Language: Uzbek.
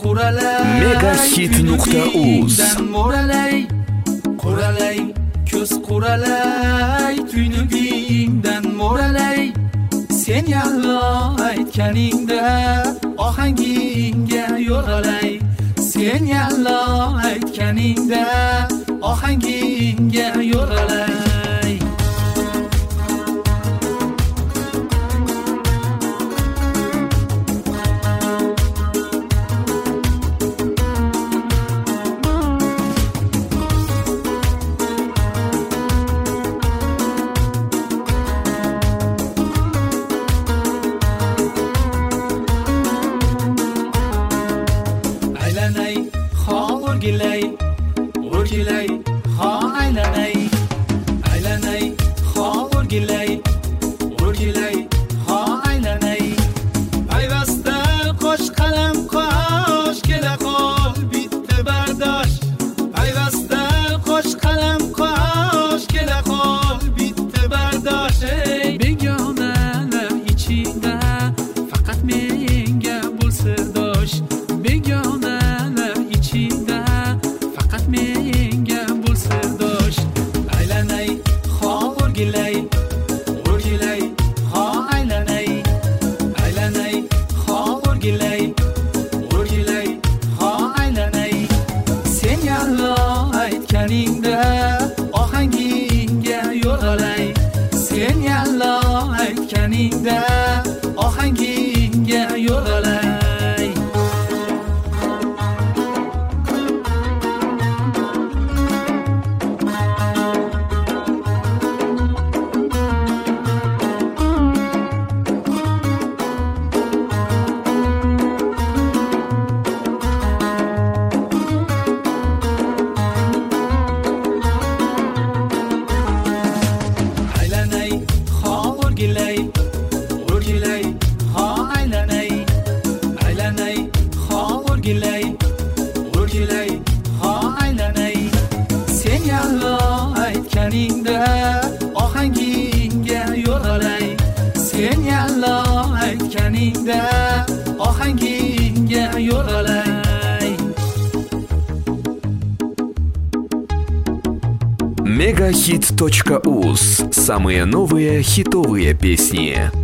Megahit.uz Quralay, ko'z quralay, tuynugingdan mo'ralay. Sen yallo aytganingda ohangingga yo'rg'alay. Sen yallo aytganingda ohangingga yo'rg'alay. Aylanay, o'rgilay, o'rgilay, aylanay. Aylanay, o'rgilay, o'rgilay, aylanay. Payvasta qo'sh qalam qo'sh, kela qol bitta bardosh. Payvasta qo'sh qalam qo'sh, kela qol bitta bardosh. Begonalar ichida faqat menga bo'l sirdosh. Begonalar ichida faqat menga bo'l sirdosh. Aylanay, o'rgilay, o'rgilay, aylanay. Aylanay, o'rgilay, o'rgilay, aylanay. Sen yallo aytganingda ohangingga yo'rg'alay. Sen yallo aytganingda ohangingga yo'rg'alay. Aylanay, o'rgilay, o'rgilay, aylanay. Aylanay, o'rgilay, o'rgilay, aylanay. Sen yallo aytganingda ohangingga yo'rg'alay. Sen yallo aytganingda ohangingga yo'rg'alay. Megahit.uz. Самые новые хитовые песни.